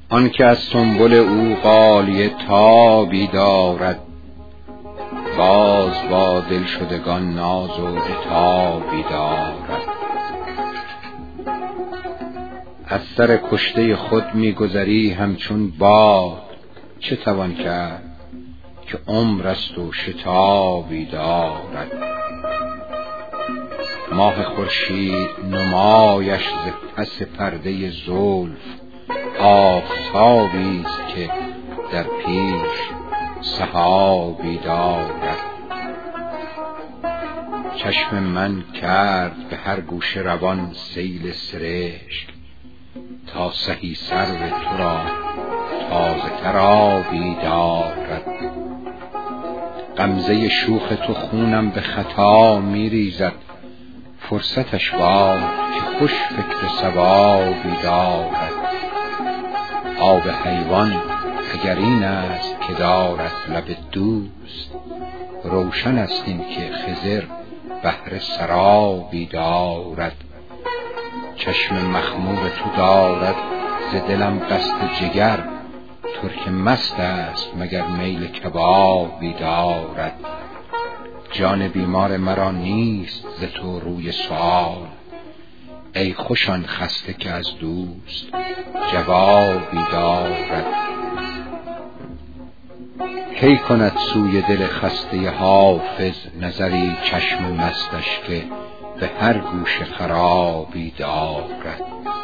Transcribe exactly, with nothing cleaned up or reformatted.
آن که از سنبل او غالیه تابی دارد، باز با دلشدگان ناز و عتابی دارد. از سر کشته خود می‌گذری همچون باد، چه توان کرد که عمر است و شتابی دارد. ماه خورشید نمایش ز پس پرده زلف، آفتابی است که در پیش سحابی دارد. چشم من کرد به هر گوشه روان سیل سرشک، تا سهی سرو تو را تازه تر آبی دارد. غمزه شوخ تو خونم به خطا می ریزد، فرصتش باد که خوش فکر صوابی دارد. آب حیوان اگر این است که دارد لب دوست، روشن است این که خضر بحر سرابی دارد. چشم مخمور تو دارد ز دلم قصد جگر، ترک مست است مگر میل کبابی دارد. جان بیمار مرا نیست ز تو روی سؤال، ای خوش آن خسته که از دوست جوابی دارد. کی کند سوی دل خسته حافظ نظری چشم مستش که به هر گوشه خرابی دارد.